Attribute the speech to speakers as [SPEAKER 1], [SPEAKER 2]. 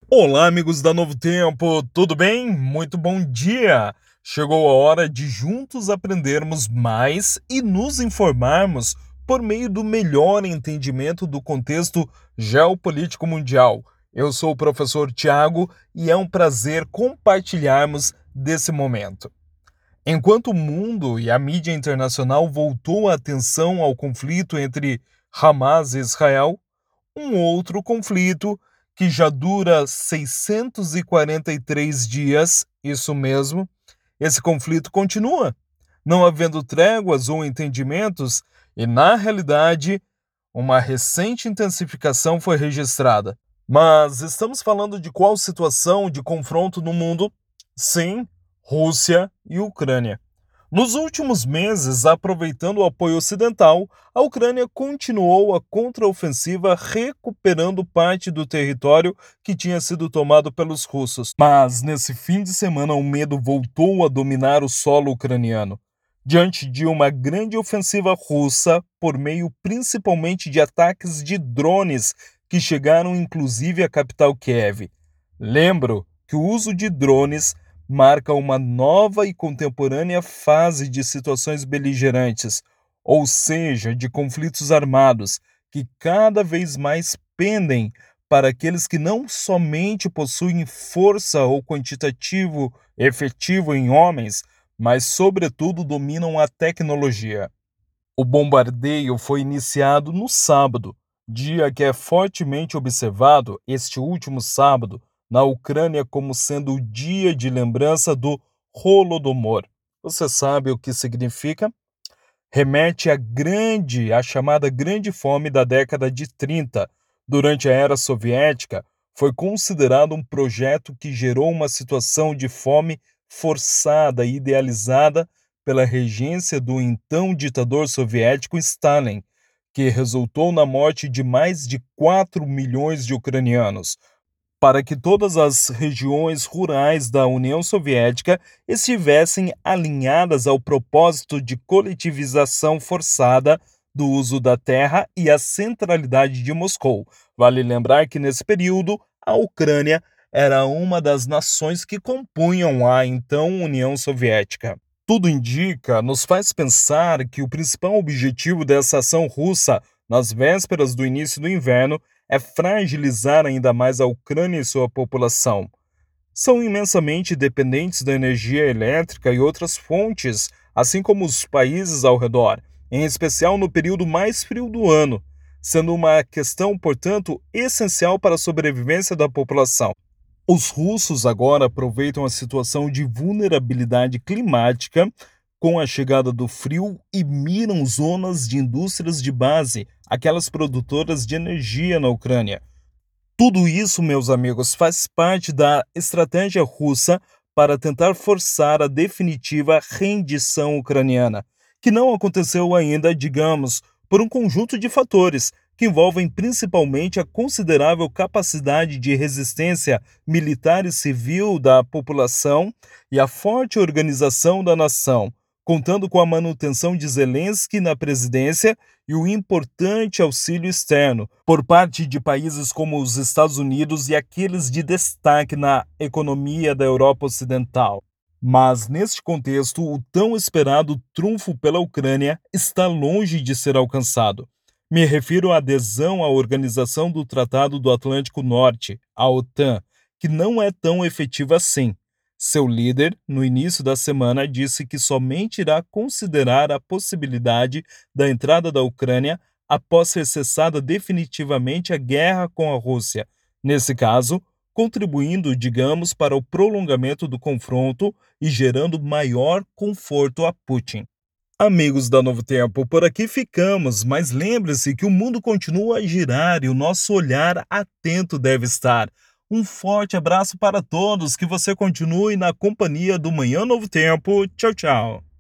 [SPEAKER 1] Olá, amigos da Novo Tempo, tudo bem? Muito bom dia! Chegou a hora de juntos aprendermos mais e nos informarmos por meio do melhor entendimento do contexto geopolítico mundial. Eu sou o professor Tiago e é um prazer compartilharmos desse momento. Enquanto o mundo e a mídia internacional voltou a atenção ao conflito entre Hamas e Israel, um outro conflito que já dura 643 dias, isso mesmo, esse conflito continua, não havendo tréguas ou entendimentos, e na realidade, uma recente intensificação foi registrada. Mas estamos falando de qual situação de confronto no mundo? Sim, Rússia e Ucrânia. Nos últimos meses, aproveitando o apoio ocidental, a Ucrânia continuou a contraofensiva, recuperando parte do território que tinha sido tomado pelos russos. Mas nesse fim de semana, o medo voltou a dominar o solo ucraniano. Diante de uma grande ofensiva russa, por meio principalmente de ataques de drones que chegaram inclusive à capital Kiev. Lembro que o uso de drones marca uma nova e contemporânea fase de situações beligerantes, ou seja, de conflitos armados, que cada vez mais pendem para aqueles que não somente possuem força ou quantitativo efetivo em homens, mas, sobretudo, dominam a tecnologia. O bombardeio foi iniciado no sábado, dia que é fortemente observado este último sábado na Ucrânia como sendo o dia de lembrança do Holodomor. Você sabe o que significa? Remete à chamada Grande Fome da década de 30. Durante a era soviética, foi considerado um projeto que gerou uma situação de fome forçada e idealizada pela regência do então ditador soviético Stalin, que resultou na morte de mais de 4 milhões de ucranianos, para que todas as regiões rurais da União Soviética estivessem alinhadas ao propósito de coletivização forçada do uso da terra e a centralidade de Moscou. Vale lembrar que nesse período a Ucrânia era uma das nações que compunham a então União Soviética. Tudo indica, nos faz pensar que o principal objetivo dessa ação russa, nas vésperas do início do inverno, é fragilizar ainda mais a Ucrânia e sua população. São imensamente dependentes da energia elétrica e outras fontes, assim como os países ao redor, em especial no período mais frio do ano, sendo uma questão, portanto, essencial para a sobrevivência da população. Os russos agora aproveitam a situação de vulnerabilidade climática com a chegada do frio e miram zonas de indústrias de base, aquelas produtoras de energia na Ucrânia. Tudo isso, meus amigos, faz parte da estratégia russa para tentar forçar a definitiva rendição ucraniana, que não aconteceu ainda, digamos, por um conjunto de fatores que envolvem principalmente a considerável capacidade de resistência militar e civil da população e a forte organização da nação, contando com a manutenção de Zelensky na presidência e o importante auxílio externo por parte de países como os Estados Unidos e aqueles de destaque na economia da Europa Ocidental. Mas, neste contexto, o tão esperado trunfo pela Ucrânia está longe de ser alcançado. Me refiro à adesão à Organização do Tratado do Atlântico Norte, a OTAN, que não é tão efetiva assim. Seu líder, no início da semana, disse que somente irá considerar a possibilidade da entrada da Ucrânia após ser cessada definitivamente a guerra com a Rússia. Nesse caso, contribuindo, digamos, para o prolongamento do confronto e gerando maior conforto a Putin. Amigos da Novo Tempo, por aqui ficamos, mas lembre-se que o mundo continua a girar e o nosso olhar atento deve estar. Um forte abraço para todos, que você continue na companhia do Manhã Novo Tempo. Tchau, tchau.